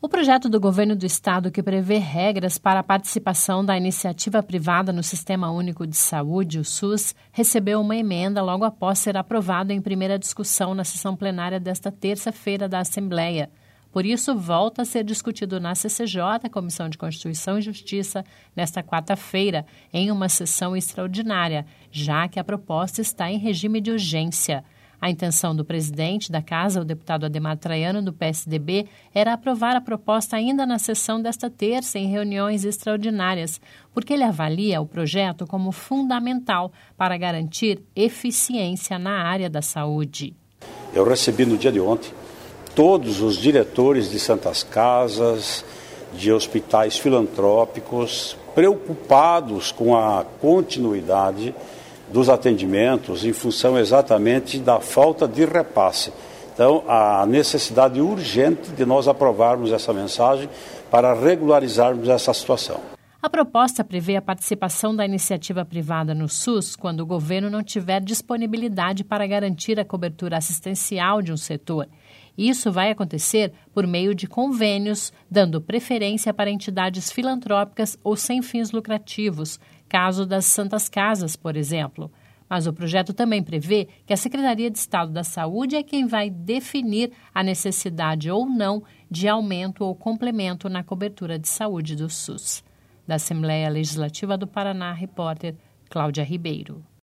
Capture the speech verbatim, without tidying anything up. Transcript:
O projeto do governo do estado que prevê regras para a participação da iniciativa privada no Sistema Único de Saúde, o SUS, recebeu uma emenda logo após ser aprovado em primeira discussão na sessão plenária desta terça-feira da Assembleia. Por isso, volta a ser discutido na C C J, Comissão de Constituição e Justiça, nesta quarta-feira, em uma sessão extraordinária, já que a proposta está em regime de urgência. A intenção do presidente da Casa, o deputado Adhemar Traiano, do P S D B, era aprovar a proposta ainda na sessão desta terça em reuniões extraordinárias, porque ele avalia o projeto como fundamental para garantir eficiência na área da saúde. Eu recebi no dia de ontem todos os diretores de santas casas, de hospitais filantrópicos, preocupados com a continuidade dos atendimentos em função exatamente da falta de repasse. Então, a necessidade urgente de nós aprovarmos essa mensagem para regularizarmos essa situação. A proposta prevê a participação da iniciativa privada no SUS quando o governo não tiver disponibilidade para garantir a cobertura assistencial de um setor. Isso vai acontecer por meio de convênios, dando preferência para entidades filantrópicas ou sem fins lucrativos, caso das Santas Casas, por exemplo. Mas o projeto também prevê que a Secretaria de Estado da Saúde é quem vai definir a necessidade ou não de aumento ou complemento na cobertura de saúde do SUS. Da Assembleia Legislativa do Paraná, repórter Cláudia Ribeiro.